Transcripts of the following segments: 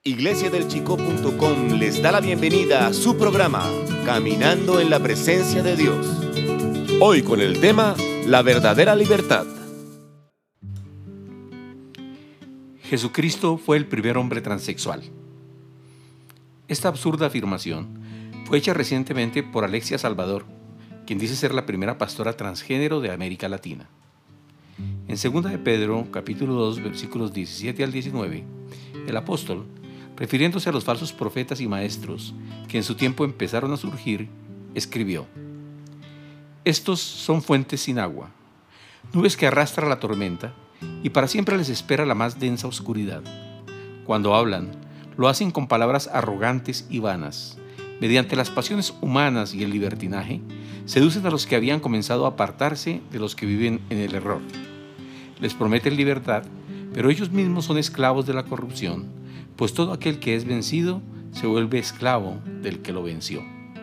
iglesiadelchico.com les da la bienvenida a su programa Caminando en la Presencia de Dios. Hoy con el tema La verdadera libertad. Jesucristo fue el primer hombre transexual. Esta absurda afirmación fue hecha recientemente por Alexia Salvador, quien dice ser la primera pastora transgénero de América Latina. En 2 de Pedro, capítulo 2, versículos 17 al 19, el apóstol, refiriéndose a los falsos profetas y maestros que en su tiempo empezaron a surgir, escribió: Estos son fuentes sin agua, nubes que arrastra la tormenta, y para siempre les espera la más densa oscuridad. Cuando hablan, lo hacen con palabras arrogantes y vanas. Mediante las pasiones humanas y el libertinaje, seducen a los que habían comenzado a apartarse de los que viven en el error. Les prometen libertad, pero ellos mismos son esclavos de la corrupción, pues todo aquel que es vencido se vuelve esclavo del que lo venció.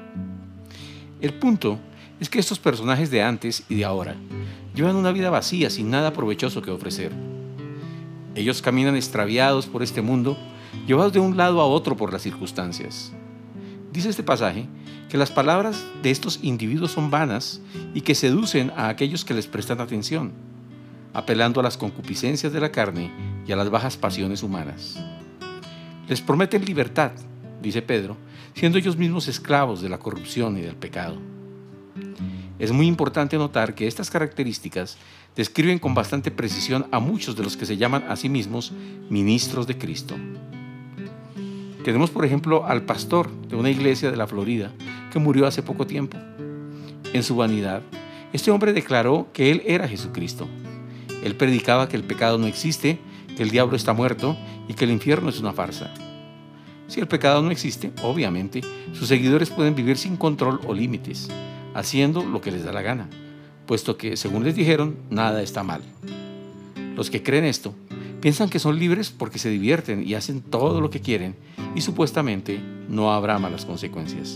El punto es que estos personajes de antes y de ahora llevan una vida vacía, sin nada provechoso que ofrecer. Ellos caminan extraviados por este mundo, llevados de un lado a otro por las circunstancias. Dice este pasaje que las palabras de estos individuos son vanas y que seducen a aquellos que les prestan atención, apelando a las concupiscencias de la carne y a las bajas pasiones humanas. Les prometen libertad, dice Pedro, siendo ellos mismos esclavos de la corrupción y del pecado. Es muy importante notar que estas características describen con bastante precisión a muchos de los que se llaman a sí mismos ministros de Cristo. Tenemos, por ejemplo, al pastor de una iglesia de la Florida que murió hace poco tiempo. En su vanidad, este hombre declaró que él era Jesucristo. Él predicaba que el pecado no existe, que el diablo está muerto y que el infierno es una farsa. Si el pecado no existe, obviamente, sus seguidores pueden vivir sin control o límites, haciendo lo que les da la gana, puesto que, según les dijeron, nada está mal. Los que creen esto piensan que son libres porque se divierten y hacen todo lo que quieren y supuestamente no habrá malas consecuencias.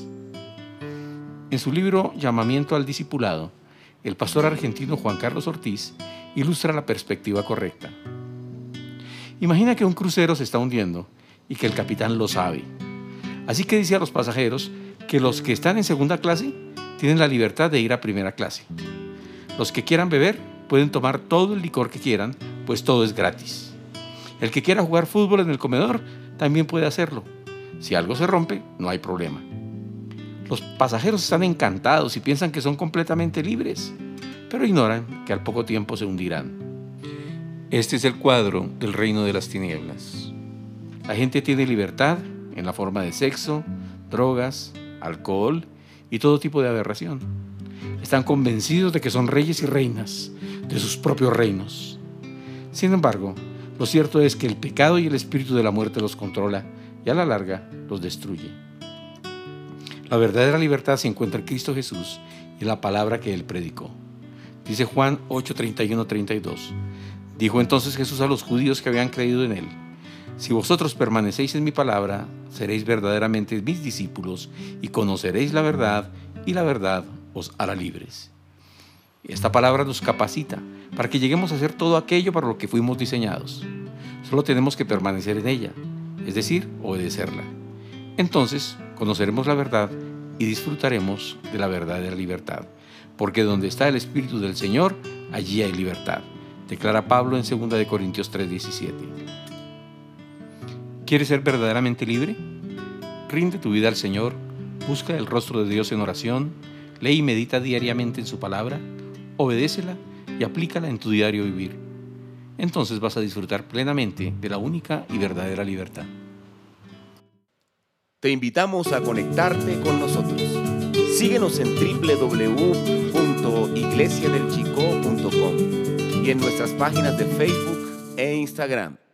En su libro Llamamiento al Discipulado, el pastor argentino Juan Carlos Ortiz ilustra la perspectiva correcta. Imagina que un crucero se está hundiendo y que el capitán lo sabe. Así que dice a los pasajeros que los que están en segunda clase tienen la libertad de ir a primera clase. Los que quieran beber pueden tomar todo el licor que quieran, pues todo es gratis. El que quiera jugar fútbol en el comedor también puede hacerlo. Si algo se rompe, no hay problema. Los pasajeros están encantados y piensan que son completamente libres, pero ignoran que al poco tiempo se hundirán. Este es el cuadro del reino de las tinieblas. La gente tiene libertad en la forma de sexo, drogas, alcohol y todo tipo de aberración. Están convencidos de que son reyes y reinas de sus propios reinos. Sin embargo, lo cierto es que el pecado y el espíritu de la muerte los controla y a la larga los destruye. La verdadera libertad se encuentra en Cristo Jesús y la palabra que Él predicó. Dice Juan 8:31-32. Dijo entonces Jesús a los judíos que habían creído en Él: Si vosotros permanecéis en mi palabra, seréis verdaderamente mis discípulos y conoceréis la verdad, y la verdad os hará libres. Esta palabra nos capacita para que lleguemos a hacer todo aquello para lo que fuimos diseñados. Solo tenemos que permanecer en ella, es decir, obedecerla. Entonces conoceremos la verdad y disfrutaremos de la verdadera libertad, porque donde está el Espíritu del Señor, allí hay libertad, declara Pablo en 2 de Corintios 3:17. ¿Quieres ser verdaderamente libre? Rinde tu vida al Señor, busca el rostro de Dios en oración, lee y medita diariamente en su palabra, obedécela y aplícala en tu diario vivir. Entonces vas a disfrutar plenamente de la única y verdadera libertad. Te invitamos a conectarte con nosotros. Síguenos en www.iglesiadelchico.com y en nuestras páginas de Facebook e Instagram.